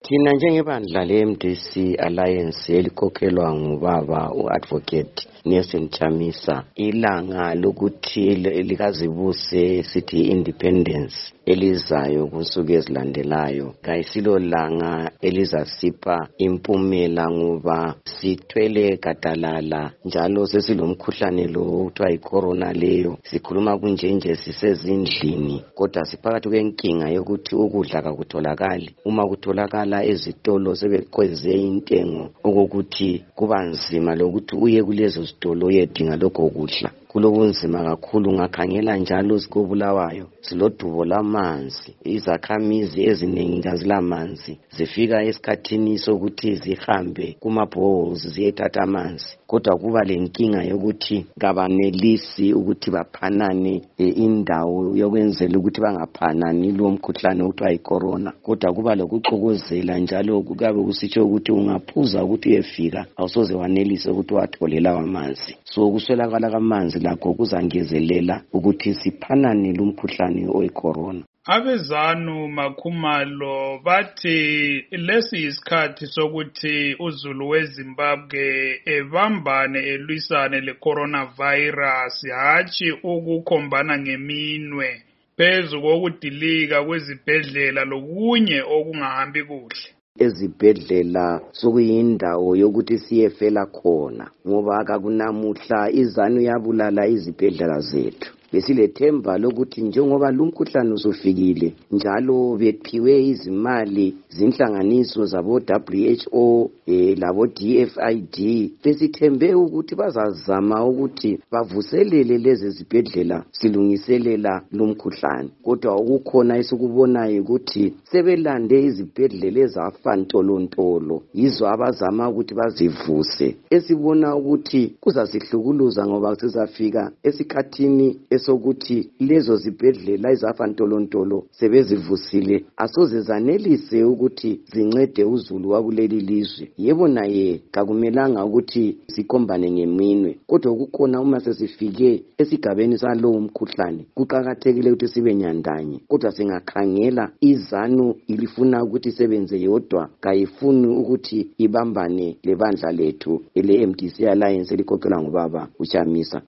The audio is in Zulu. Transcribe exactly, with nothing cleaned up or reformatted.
Thina njengebandla le-M D C Alliance elikhokhelwa ngubaba u-Advocate Nelson Chamisa, ilanga lokuthi likazibuse sithi independence elizayo kusuku ezilandelayo kayisilo langa elizasipha impumela ngoba sithwele gadalala njalo sesilomkhuhlane lo okuthiwa yi-corona leyo. Sikhuluma kunjenje sisezindlini kodwa siphakathi kwenkinga yokuthi ukudla kakutholakali. Uma kutholakala ezitolo sebekweze intengo okokuthi kuba nzima lokuthi uye kulezo zitolo uyedinga lokho kudla. Kulobunzima kakhulu. Ngakhangela njalo sikobulawayo silodubo lamanzi, izakhamizi eziningi kazilamanzi, zifika esikhathini sokuthi zihambe kuma-boreholes ziyethatha amanzi, kodwa kuba lenkinga yokuthi kabanelisi ukuthi baphanane e, indawo yokwenzela ukuthi bangaphanani lo mkhuhlane okuthiwa yi-corona. Kodwa kuba lokuxokozela njalo kukabe kusitsho ukuthi ungaphuza ukuthi uyefika awusoze wanelise ukuthi wathole lawa amanzi. So kuswelakala kamanzi lakho kuzangezelela ukuthi siphanane lo mkhuhlane oyi-corona. Abezanu Makhumalo bathi lesi isikhathi sokuthi uZulu weZimbabwe ebambane elwisane le-coronavirus hatshi ukukhombana ngeminwe phezu kokudilika kwezibhedlela lokunye okungahambi kuhle. Ezibhedlela sokuyindawo yokuthi siyefela khona ngoba akakunamuhla izanu yabulala izibhedlela zethu. Besilethemba lokuthi njengoba lumkhuhlane usufikile njalo bephiwe izimali zinhlanganiso zabo W H O eh, labo D F I D, besithembe ukuthi bazazama ukuthi bavuselele lezi zibhedlela silungiselela lumkhuhlane. Kodwa ukukhona esikubonayo ukuthi sebelande izibhedlela ezafa ntolontolo, yizo abazama ukuthi bazivuse. Esibona ukuthi kuzasihlukuluza ngoba sizafika esikhathini sokuthi lezo zibhedlela izafa ntolontolo sebezivusile asoze zanelise ukuthi zincede uZulu wakuleli lizwe. Yebo naye kakumelanga ukuthi sikhombane ngeminwe, kodwa kukhona uma sesifike esigabeni salowo mkhuhlane kuqakathekile ukuthi sibe nyandanye. Kodwa singakhangela izanu ilifuna ukuthi sebenze yodwa, kayifuni ukuthi ibambane lebandla lethu ele-M D C Alliance elikhokhelwa ngubaba uChamisa.